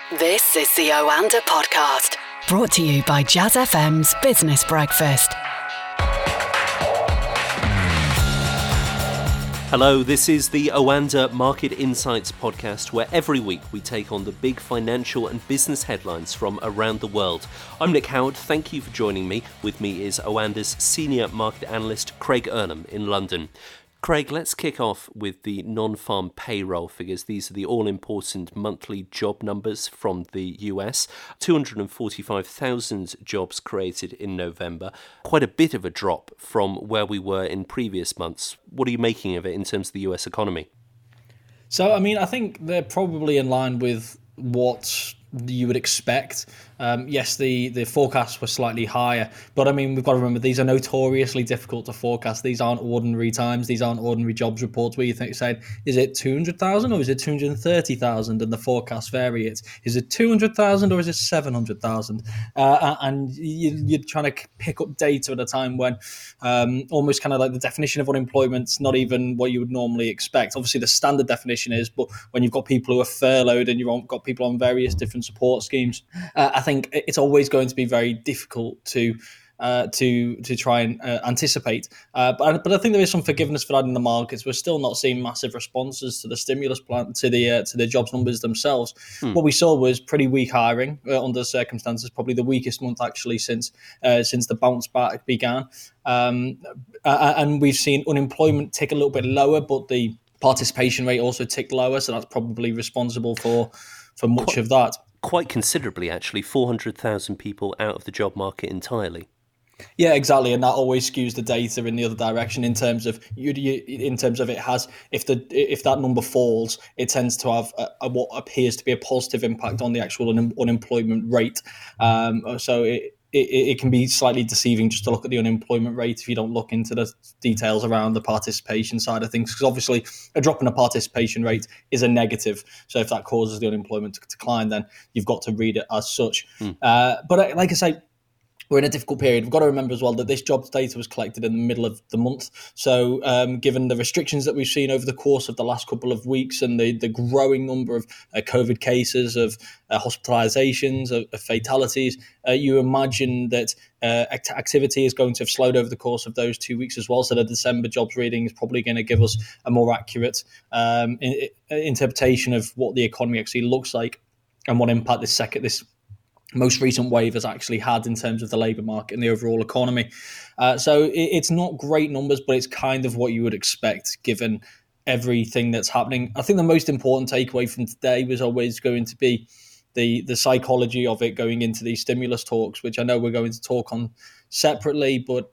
This is the Oanda podcast, brought to you by Jazz FM's Business Breakfast. Hello, this is the Oanda Market Insights podcast, where every week we take on the big financial and business headlines from around the world. I'm Nick Howard, thank you for joining me. With me is Oanda's senior market analyst, Craig Earnham in London. Craig, let's kick off with the non-farm payroll figures. These are the all-important monthly job numbers from the US. 245,000 jobs created in November. Quite a bit of a drop from where we were in previous months. What are you making of it in terms of the US economy? So, I think they're probably in line with what you would expect. Yes, the forecasts were slightly higher, but we've got to remember these are notoriously difficult to forecast. These aren't ordinary times. These aren't ordinary jobs reports where you think, saying, is it 200,000 or is it 230,000? And the forecasts vary. Is it 200,000 or is it 700,000? And you're trying to pick up data at a time when almost kind of like the definition of unemployment's not even what you would normally expect. Obviously, the standard definition is, but when you've got people who are furloughed and you've got people on various different support schemes, I think it's always going to be very difficult to try and anticipate. But I think there is some forgiveness for that in the markets. We're still not seeing massive responses to the stimulus plan, to the jobs numbers themselves. What we saw was pretty weak hiring under circumstances, probably the weakest month actually since the bounce back began. And we've seen unemployment tick a little bit lower, but the participation rate also ticked lower, so that's probably responsible for much of that. Quite considerably, actually, 400,000 people out of the job market entirely. Yeah, exactly, and that always skews the data in the other direction in terms of it has, if that number falls, it tends to have what appears to be a positive impact on the actual unemployment rate. So it can be slightly deceiving just to look at the unemployment rate if you don't look into the details around the participation side of things, because obviously a drop in the participation rate is a negative. So if that causes the unemployment to decline, then you've got to read it as such. But like I say, we're in a difficult period. We've got to remember as well that this jobs data was collected in the middle of the month. So given the restrictions that we've seen over the course of the last couple of weeks and the growing number of COVID cases, of hospitalizations, of fatalities, you imagine that activity is going to have slowed over the course of those 2 weeks as well. So the December jobs reading is probably going to give us a more accurate interpretation of what the economy actually looks like and what impact this most recent wave has actually had in terms of the labour market and the overall economy. So it's not great numbers, but it's kind of what you would expect given everything that's happening. I think the most important takeaway from today was always going to be the psychology of it going into these stimulus talks, which I know we're going to talk on separately, but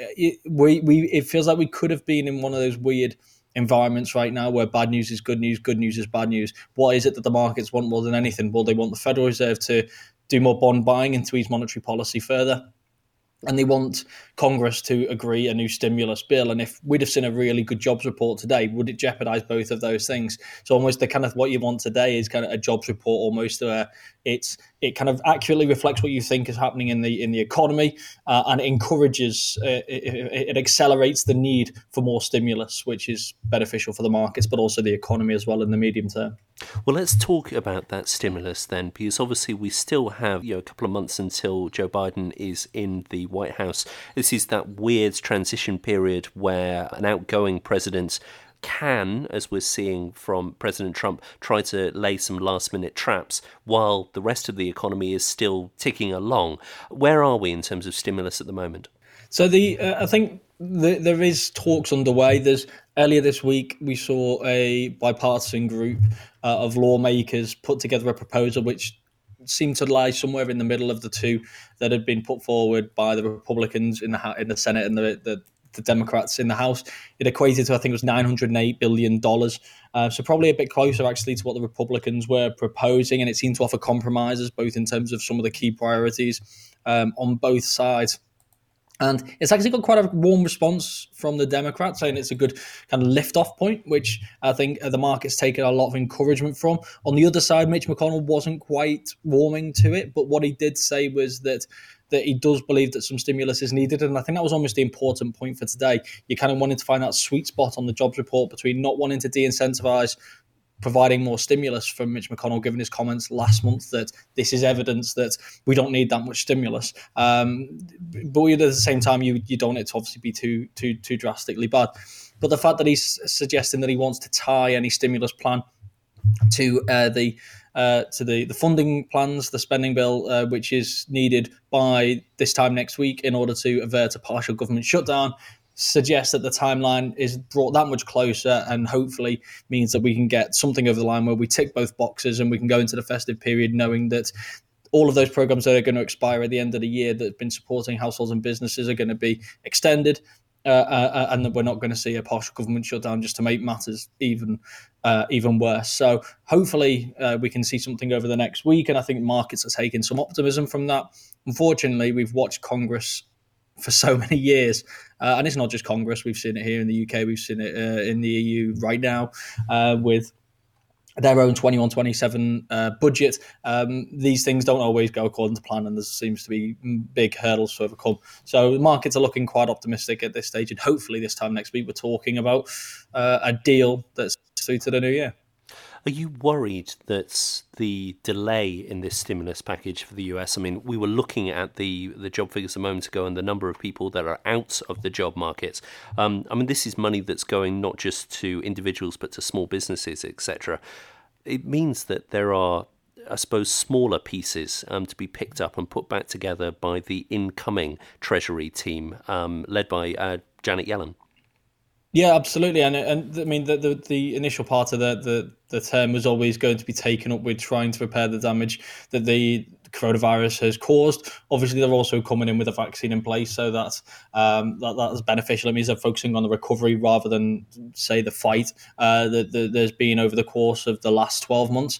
it feels like we could have been in one of those weird environments right now where bad news is good news is bad news. What is it that the markets want more than anything? Well, they want the Federal Reserve to do more bond buying and to ease monetary policy further. And they want Congress to agree a new stimulus bill. And if we'd have seen a really good jobs report today, would it jeopardize both of those things? So almost the kind of what you want today is kind of a jobs report almost where it kind of accurately reflects what you think is happening in the economy and it encourages, it accelerates the need for more stimulus, which is beneficial for the markets, but also the economy as well in the medium term. Well, let's talk about that stimulus then, because obviously we still have a couple of months until Joe Biden is in the White House. This is that weird transition period where an outgoing president can, as we're seeing from President Trump, try to lay some last-minute traps while the rest of the economy is still ticking along. Where are we in terms of stimulus at the moment? So I think there is talks underway. Earlier this week, we saw a bipartisan group of lawmakers put together a proposal which seemed to lie somewhere in the middle of the two that had been put forward by the Republicans in the Senate and the Democrats in the House. It equated to, I think it was $908 billion. So probably a bit closer actually to what the Republicans were proposing. And it seemed to offer compromises, both in terms of some of the key priorities on both sides. And it's actually got quite a warm response from the Democrats, saying it's a good kind of lift-off point, which I think the market's taken a lot of encouragement from. On the other side, Mitch McConnell wasn't quite warming to it, but what he did say was that he does believe that some stimulus is needed. And I think that was almost the important point for today. You kind of wanted to find that sweet spot on the jobs report between not wanting to de-incentivize providing more stimulus from Mitch McConnell, given his comments last month that this is evidence that we don't need that much stimulus. But at the same time, you don't want it to obviously be too drastically bad. But the fact that he's suggesting that he wants to tie any stimulus plan to the funding plans, the spending bill, which is needed by this time next week in order to avert a partial government shutdown, suggests that the timeline is brought that much closer, and hopefully means that we can get something over the line where we tick both boxes and we can go into the festive period knowing that all of those programs that are going to expire at the end of the year that have been supporting households and businesses are going to be extended, and that we're not going to see a partial government shutdown just to make matters even worse. So hopefully we can see something over the next week, and I think markets are taking some optimism from that. Unfortunately, we've watched Congress for so many years, and it's not just Congress. We've seen it here in the UK. We've seen it in the EU right now with their own 21-27 budget. These things don't always go according to plan, and there seems to be big hurdles to overcome. So the markets are looking quite optimistic at this stage, and hopefully this time next week we're talking about a deal that's through to the new year. Are you worried that the delay in this stimulus package for the US, I mean, we were looking at the job figures a moment ago and the number of people that are out of the job market. I mean, this is money that's going not just to individuals, but to small businesses, etc. It means that there are, I suppose, smaller pieces to be picked up and put back together by the incoming Treasury team led by Janet Yellen. Yeah, absolutely, and I mean the initial part of the term was always going to be taken up with trying to repair the damage that the coronavirus has caused. Obviously, they're also coming in with a vaccine in place, so that is beneficial. It means they're focusing on the recovery rather than, say, the fight that there's been over the course of the last 12 months.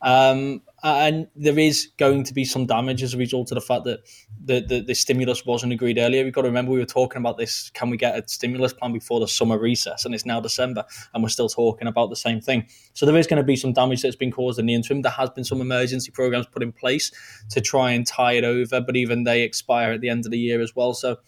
And there is going to be some damage as a result of the fact that the stimulus wasn't agreed earlier. We've got to remember we were talking about this, can we get a stimulus plan before the summer recess? And it's now December and we're still talking about the same thing. So there is going to be some damage that's been caused in the interim. There has been some emergency programs put in place to try and tie it over, but even they expire at the end of the year as well. So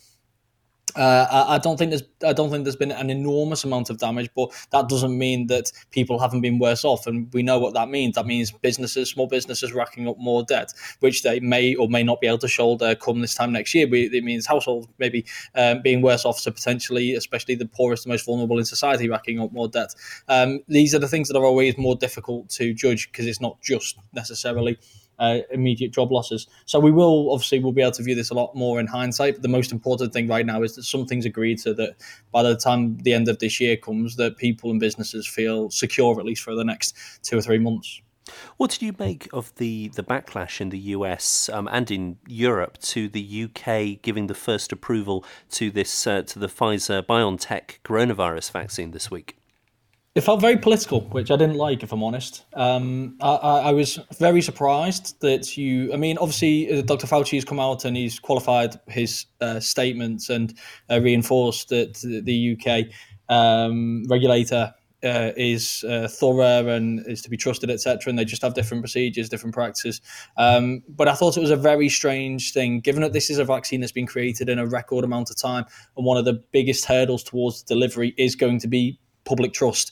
I don't think there's been an enormous amount of damage, but that doesn't mean that people haven't been worse off, and we know what that means. That means small businesses racking up more debt, which they may or may not be able to shoulder come this time next year. It means households maybe being worse off, so potentially, especially the poorest and most vulnerable in society, racking up more debt. These are the things that are always more difficult to judge because it's not just necessarily immediate job losses. So we'll be able to view this a lot more in hindsight. But the most important thing right now is that something's agreed so that by the time the end of this year comes, that people and businesses feel secure, at least for the next 2 or 3 months. What did you make of the backlash in the US and in Europe to the UK giving the first approval to this to the Pfizer-BioNTech coronavirus vaccine this week? It felt very political, which I didn't like, if I'm honest. I was very surprised that obviously Dr. Fauci has come out and he's qualified his statements and reinforced that the UK regulator is thorough and is to be trusted, etc. And they just have different procedures, different practices. But I thought it was a very strange thing, given that this is a vaccine that's been created in a record amount of time, and one of the biggest hurdles towards delivery is going to be public trust,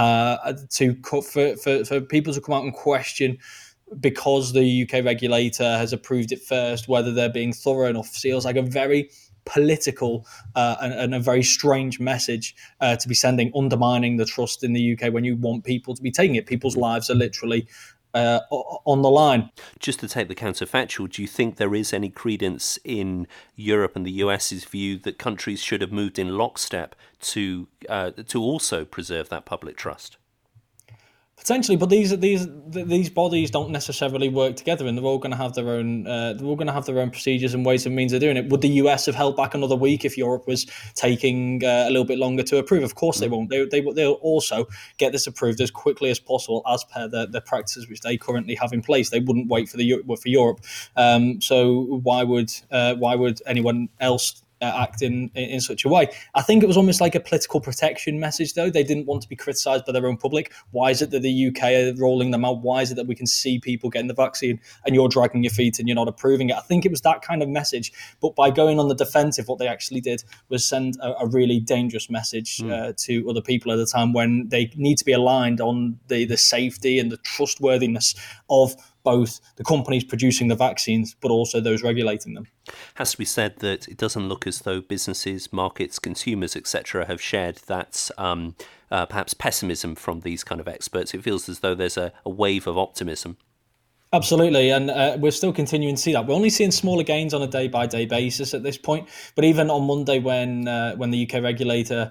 for people to come out and question, because the UK regulator has approved it first, whether they're being thorough enough. Feels like a very political and a very strange message to be sending, undermining the trust in the UK when you want people to be taking it. People's lives are literally on the line. Just to take the counterfactual, do you think there is any credence in Europe and the US's view that countries should have moved in lockstep to also preserve that public trust? Potentially, but these bodies don't necessarily work together, and they're all going to have their own procedures and ways and means of doing it. Would the US have held back another week if Europe was taking a little bit longer to approve? Of course they won't. They'll also get this approved as quickly as possible, as per the practices which they currently have in place. They wouldn't wait for Europe. So why would anyone else act in such a way. I think it was almost like a political protection message, though. They didn't want to be criticised by their own public. Why is it that the UK are rolling them out? Why is it that we can see people getting the vaccine and you're dragging your feet and you're not approving it? I think it was that kind of message. But by going on the defensive, what they actually did was send a really dangerous message to other people at a time when they need to be aligned on the safety and the trustworthiness of both the companies producing the vaccines, but also those regulating them. Has to be said that it doesn't look as though businesses, markets, consumers, etc., have shared that perhaps pessimism from these kind of experts. It feels as though there's a wave of optimism. Absolutely, and we're still continuing to see that. We're only seeing smaller gains on a day-by-day basis at this point. But even on Monday, when the UK regulator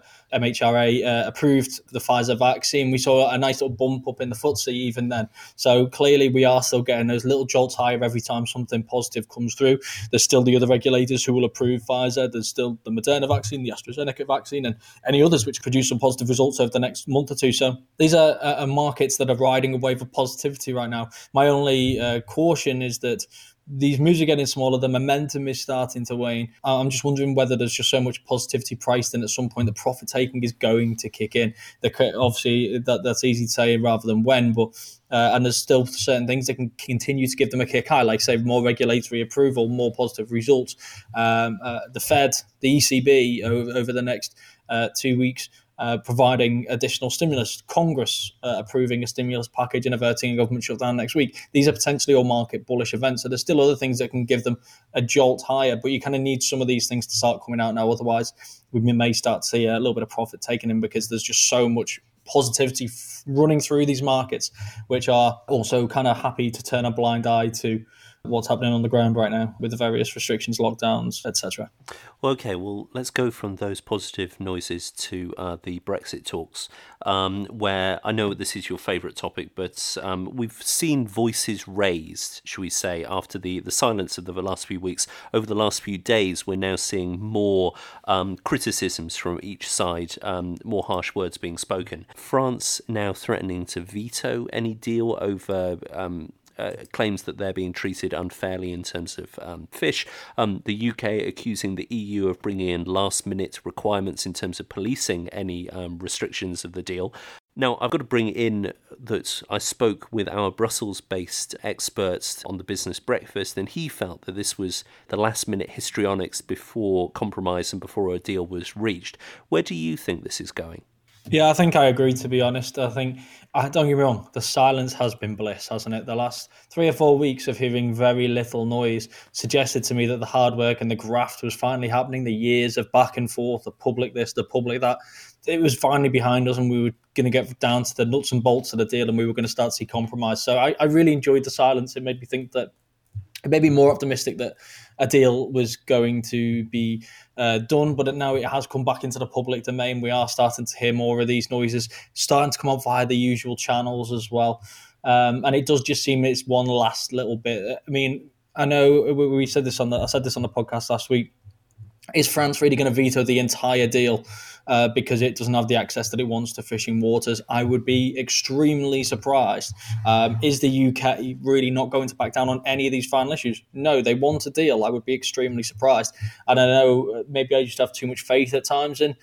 MHRA approved the Pfizer vaccine, we saw a nice little bump up in the FTSE even then. So clearly, we are still getting those little jolts higher every time something positive comes through. There's still the other regulators who will approve Pfizer. There's still the Moderna vaccine, the AstraZeneca vaccine, and any others which produce some positive results over the next month or two. So these are markets that are riding a wave of positivity right now. My only caution is that these moves are getting smaller. The momentum is starting to wane. I'm just wondering whether there's just so much positivity priced in at some point the profit taking is going to kick in. Obviously, that's easy to say rather than when, but and there's still certain things that can continue to give them a kick high, like say more regulatory approval, more positive results. The Fed, the ECB over the next 2 weeks. Providing additional stimulus, Congress approving a stimulus package and averting a government shutdown next week. These are potentially all market bullish events. So there's still other things that can give them a jolt higher, but you kind of need some of these things to start coming out now. Otherwise, we may start to see a little bit of profit taken in because there's just so much positivity running through these markets, which are also kind of happy to turn a blind eye to what's happening on the ground right now with the various restrictions, lockdowns, etc. Well, okay, well, let's go from those positive noises to the Brexit talks, where I know this is your favourite topic, but we've seen voices raised, shall we say, after the silence of the last few weeks. Over the last few days, we're now seeing more criticisms from each side, more harsh words being spoken. France now threatening to veto any deal over claims that they're being treated unfairly in terms of fish. The UK accusing the EU of bringing in last-minute requirements in terms of policing any restrictions of the deal. Now, I've got to bring in that I spoke with our Brussels-based experts on the Business Breakfast, and he felt that this was the last-minute histrionics before compromise and before a deal was reached. Where do you think this is going? Yeah, I think I agree, to be honest. I think, don't get me wrong, the silence has been bliss, hasn't it? The last 3 or 4 weeks of hearing very little noise suggested to me that the hard work and the graft was finally happening. The years of back and forth, the public this, the public that, it was finally behind us and we were going to get down to the nuts and bolts of the deal and we were going to start to see compromise. So I really enjoyed the silence. It made me think that, it made me more optimistic that a deal was going to be done, but now it has come back into the public domain. We are starting to hear more of these noises starting to come up via the usual channels as well. And it does just seem it's one last little bit. I mean, I know we said this I said this on the podcast last week. Is France really going to veto the entire deal because it doesn't have the access that it wants to fishing waters? I would be extremely surprised. Is the UK really not going to back down on any of these final issues? No, they want a deal. I would be extremely surprised. And I know maybe I just have too much faith at times in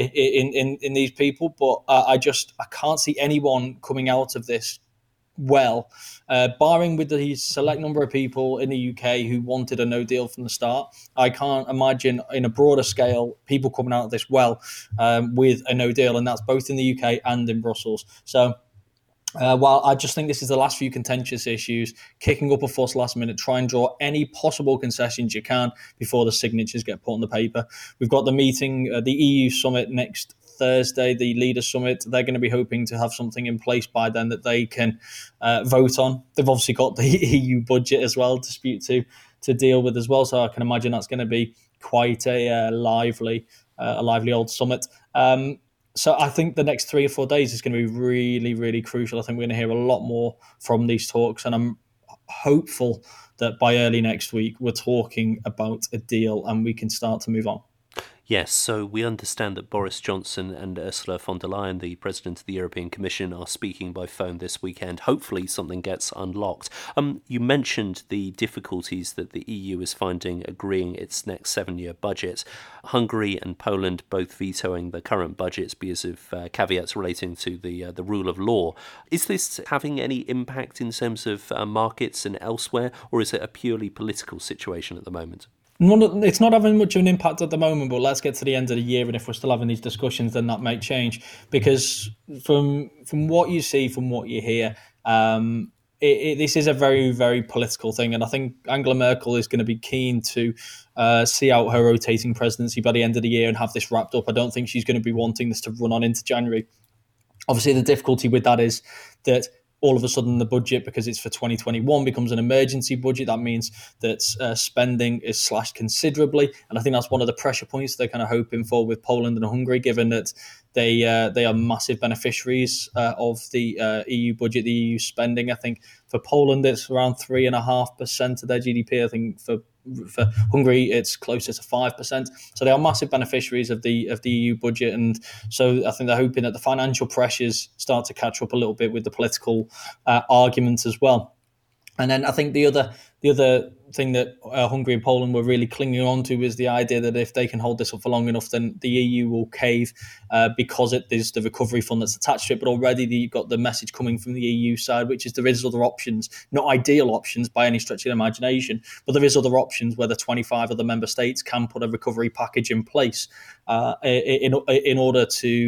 these people, but I can't see anyone coming out of this well, barring with the select number of people in the UK who wanted a no deal from the start. I can't imagine in a broader scale people coming out of this well with a no deal, and that's both in the UK and in Brussels. So while I just think this is the last few contentious issues, kicking up a fuss last minute, try and draw any possible concessions you can before the signatures get put on the paper. We've got the meeting, the EU summit next Thursday, the Leaders Summit. They're going to be hoping to have something in place by then that they can vote on. They've obviously got the EU budget as well to deal with as well. So I can imagine that's going to be quite a lively old summit. So I think the next 3 or 4 days is going to be really, really crucial. I think we're going to hear a lot more from these talks, and I'm hopeful that by early next week we're talking about a deal and we can start to move on. Yes, so we understand that Boris Johnson and Ursula von der Leyen, the President of the European Commission, are speaking by phone this weekend. Hopefully something gets unlocked. You mentioned the difficulties that the EU is finding agreeing its next 7-year budget. Hungary and Poland both vetoing the current budgets because of caveats relating to the rule of law. Is this having any impact in terms of markets and elsewhere, or is it a purely political situation at the moment? It's not having much of an impact at the moment, but let's get to the end of the year, and if we're still having these discussions, then that might change. Because from what you see, from what you hear, this is a very, very political thing, and I think Angela Merkel is going to be keen to see out her rotating presidency by the end of the year and have this wrapped up. I don't think she's going to be wanting this to run on into January. Obviously, the difficulty with that is that all of a sudden the budget, because it's for 2021, becomes an emergency budget. That means that spending is slashed considerably. And I think that's one of the pressure points they're kind of hoping for with Poland and Hungary, given that they are massive beneficiaries of the EU budget, the EU spending. I think for Poland, it's around 3.5% of their GDP. I think for Hungary, it's closer to 5%. So they are massive beneficiaries of the EU budget, and so I think they're hoping that the financial pressures start to catch up a little bit with the political arguments as well. And then I think the other thing that Hungary and Poland were really clinging on to is the idea that if they can hold this up for long enough, then the EU will cave because there's the recovery fund that's attached to it. But already you've got the message coming from the EU side, which is there is other options, not ideal options by any stretch of the imagination, but there is other options where the 25 other member states can put a recovery package in place in order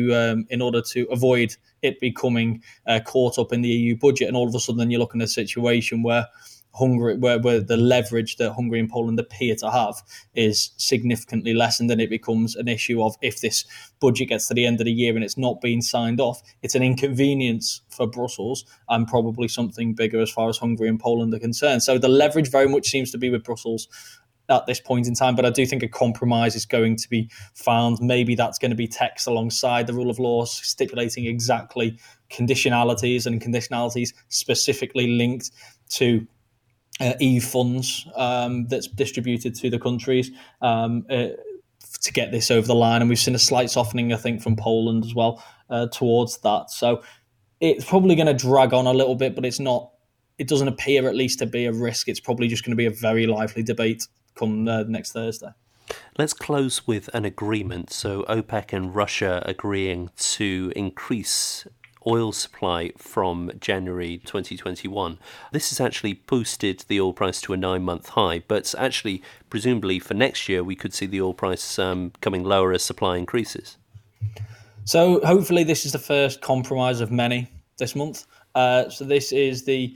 to avoid it becoming caught up in the EU budget. And all of a sudden, you're looking at a situation where Hungary, where the leverage that Hungary and Poland appear to have is significantly lessened, and it becomes an issue of if this budget gets to the end of the year and it's not being signed off, it's an inconvenience for Brussels and probably something bigger as far as Hungary and Poland are concerned. So the leverage very much seems to be with Brussels at this point in time, but I do think a compromise is going to be found. Maybe that's going to be text alongside the rule of law, stipulating exactly conditionalities specifically linked to EU funds that's distributed to the countries to get this over the line. And we've seen a slight softening, I think, from Poland as well towards that. So it's probably going to drag on a little bit, but it doesn't appear at least to be a risk. It's probably just going to be a very lively debate come next Thursday. Let's close with an agreement. So OPEC and Russia agreeing to increase oil supply from January 2021. This has actually boosted the oil price to a 9-month high, but actually, presumably for next year, we could see the oil price coming lower as supply increases. So hopefully this is the first compromise of many this month. So this is the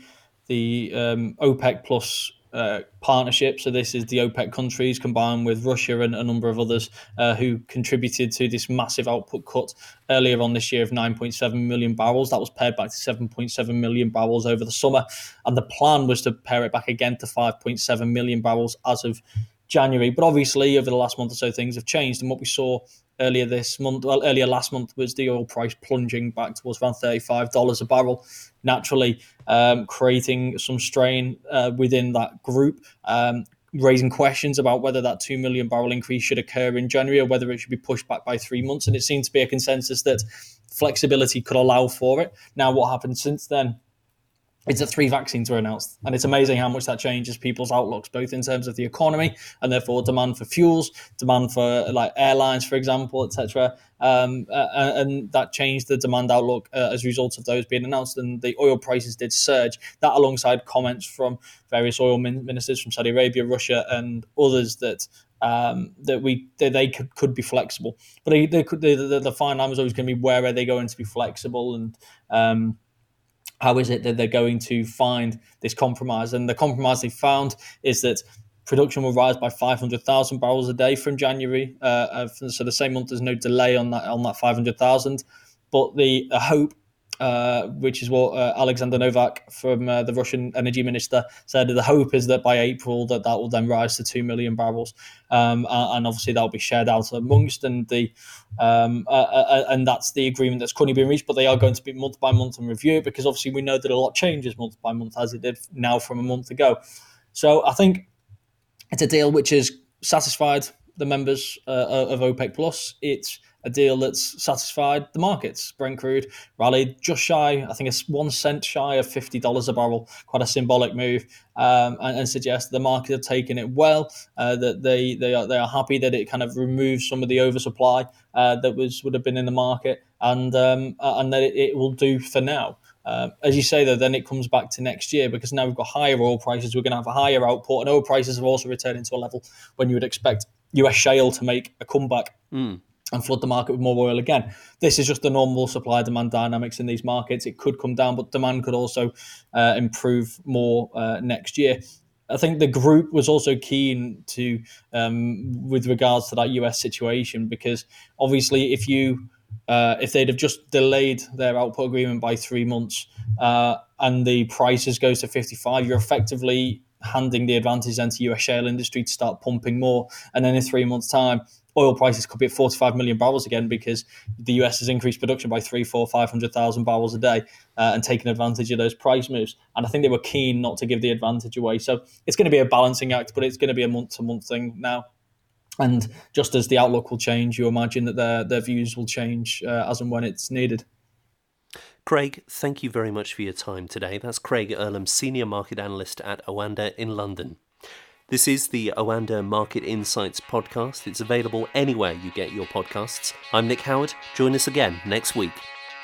OPEC plus partnership. So this is the OPEC countries combined with Russia and a number of others who contributed to this massive output cut earlier on this year of 9.7 million barrels. That was pared back to 7.7 million barrels over the summer. And the plan was to pare it back again to 5.7 million barrels as of January. But obviously, over the last month or so, things have changed. And what we saw earlier last month was the oil price plunging back towards around $35 a barrel, naturally creating some strain within that group, raising questions about whether that 2 million barrel increase should occur in January or whether it should be pushed back by 3 months. And it seemed to be a consensus that flexibility could allow for it. Now, what happened since then is that 3 vaccines were announced. And it's amazing how much that changes people's outlooks, both in terms of the economy and therefore demand for fuels, demand for like airlines, for example, etc. And that changed the demand outlook as a result of those being announced. And the oil prices did surge. That alongside comments from various oil ministers from Saudi Arabia, Russia, and others that they could be flexible. But the fine line was always going to be, where are they going to be flexible, and how is it that they're going to find this compromise? And the compromise they found is that production will rise by 500,000 barrels a day from January. So the same month, there's no delay on that 500,000. But the hope, which is what Alexander Novak from the Russian energy minister said, the hope is that by April that will then rise to 2 million barrels. And obviously that will be shared out amongst, and that's the agreement that's currently being reached. But they are going to be month by month and review it, because obviously we know that a lot changes month by month, as it did now from a month ago. So I think it's a deal which has satisfied the members of OPEC Plus. It's a deal that's satisfied the markets. Brent crude rallied just shy, I think it's 1 cent shy of $50 a barrel, quite a symbolic move, and suggests the market have taken it well, that they are happy that it kind of removes some of the oversupply that would have been in the market, and that it will do for now. As you say, though, then it comes back to next year, because now we've got higher oil prices, we're going to have a higher output, and oil prices have also returned into a level when you would expect US shale to make a comeback and flood the market with more oil again. This is just the normal supply-demand dynamics in these markets. It could come down, but demand could also improve more next year. I think the group was also keen to, with regards to that US situation, because obviously if they'd have just delayed their output agreement by 3 months and the prices goes to 55, you're effectively handing the advantage then to US shale industry to start pumping more. And then in 3 months' time, oil prices could be at 45 million barrels again, because the US has increased production by 500,000 barrels a day and taken advantage of those price moves. And I think they were keen not to give the advantage away. So it's going to be a balancing act, but it's going to be a month-to-month thing now. And just as the outlook will change, you imagine that their views will change as and when it's needed. Craig, thank you very much for your time today. That's Craig Earlham, Senior Market Analyst at Oanda in London. This is the Oanda Market Insights podcast. It's available anywhere you get your podcasts. I'm Nick Howard. Join us again next week.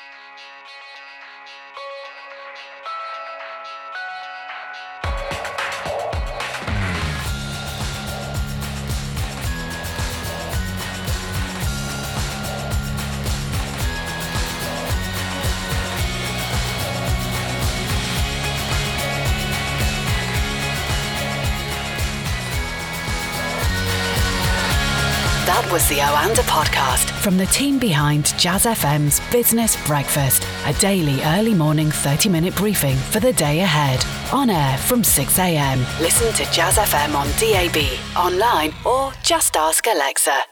That was the Oanda podcast from the team behind Jazz FM's Business Breakfast, a daily early morning 30-minute briefing for the day ahead. On air from 6 a.m. Listen to Jazz FM on DAB, online, or just ask Alexa.